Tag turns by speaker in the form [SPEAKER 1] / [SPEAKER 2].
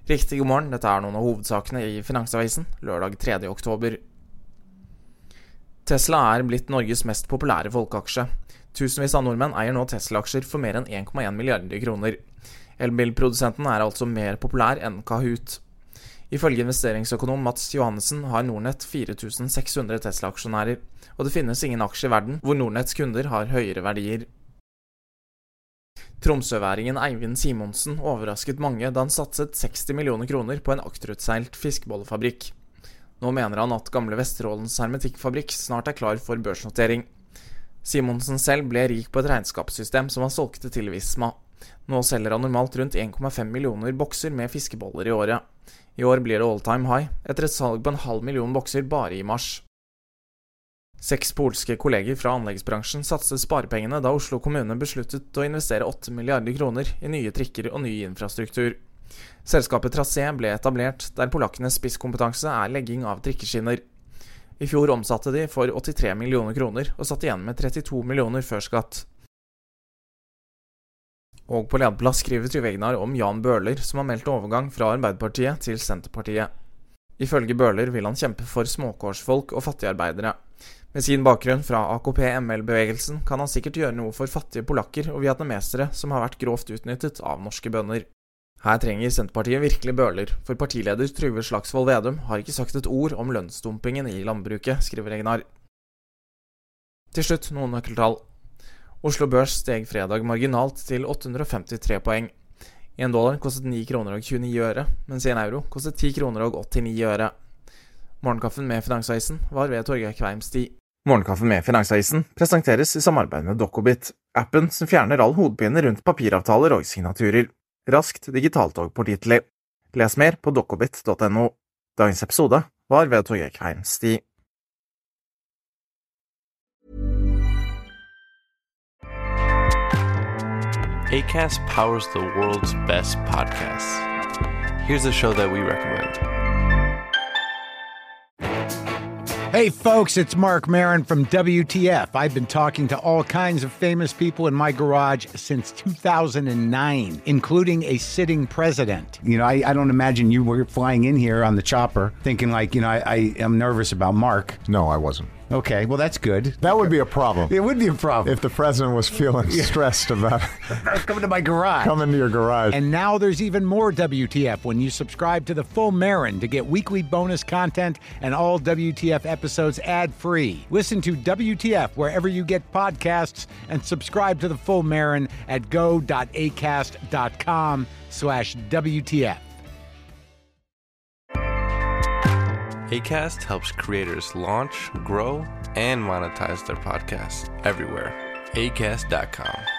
[SPEAKER 1] Riktig god morgen, dette noen av hovedsakene i Finansavisen, lørdag 3. oktober. Tesla blitt Norges mest populære folkeaksje. Tusenvis av nordmenn eier nå Tesla-aksjer for mer enn 1,1 milliarder kroner. Elbilprodusenten altså mer populær enn Kahoot. Ifølge investeringsøkonom Mats Johannessen har Nordnet 4600 Tesla-aksjonærer, og det finnes ingen aksje i verden hvor Nordnets kunder har høyere verdier. Tromsøværingen Eivind Simonsen overrasket mange da han satset 60 millioner kroner på en akterutseilt fiskbollefabrikk. Nå mener han at gamle Vesterålens hermetikkfabrikk snart klar for børsnotering. Simonsen selv ble rik på et regnskapssystem som han solgte til Visma. Nå selger han normalt rundt 1,5 millioner bokser med fiskeboller i året. I år blir det all time high, etter et salg på 500 000 bokser bare i mars. 6 polske kolleger fra anleggsbransjen satset sparepengene da Oslo kommune besluttet å investere 8 milliarder kroner i nye trikker og ny infrastruktur. Selskapet Tracé ble etablert, der polakkenes spisskompetanse legging av trikkeskinner. I fjor omsatte de for 83 millioner kroner og satt igjen med 32 millioner før skatt. Og på lederplass skriver Trygve om Jan Bøhler, som har meldt overgang fra Arbeiderpartiet til Senterpartiet. Ifølge Bøhler vil han kjempe for småkårsfolk og fattigarbeidere. Med sin bakgrunn fra AKP-ML-bevegelsen kan han sikkert gjøre noe for fattige polakker og vietnamesere som har vært grovt utnyttet av norske bønder. Her trenger Senterpartiet virkelig Bøhler, for partileder Trygve Slagsvold Vedum har ikke sagt et ord om lønnsdumpingen i landbruket, skriver Egnar. Til slutt noen nøkkeltall. Oslo Børs steg fredag marginalt til 853 poeng. $1 kostet 9 kroner og 29 øre, mens €1 kostet 10 kroner og 89 øre. Morgenkaffen med Finansavisen var ved Torgeir Kveimstig. Morgenkaffen med Finansavisen presenteres i samarbeid med Dokobit, appen som fjerner all hodepine rundt papiravtaler og signaturer. Raskt, digitalt og pålitelig. Les mer på dokobit.no. Dagens episode var ved Torgeir Kveimstig.
[SPEAKER 2] Acast powers the world's best podcasts. Here's a show that we recommend.
[SPEAKER 3] Hey folks, it's Mark Maron from WTF. I've been talking to all kinds of famous people in my garage since 2009, including a sitting president. You know, I don't imagine you were flying in here on the chopper thinking like, you know, I am nervous about Mark.
[SPEAKER 4] No, I wasn't.
[SPEAKER 3] Okay, well, that's good.
[SPEAKER 4] That would be a problem.
[SPEAKER 3] It would be a problem.
[SPEAKER 4] If the president was feeling stressed about
[SPEAKER 3] coming to my garage.
[SPEAKER 4] Coming to your garage.
[SPEAKER 3] And now there's even more WTF when you subscribe to the Full Marin to get weekly bonus content and all WTF episodes ad-free. Listen to WTF wherever you get podcasts and subscribe to the Full Marin at go.acast.com/WTF.
[SPEAKER 2] Acast helps creators launch, grow, and monetize their podcasts everywhere. Acast.com.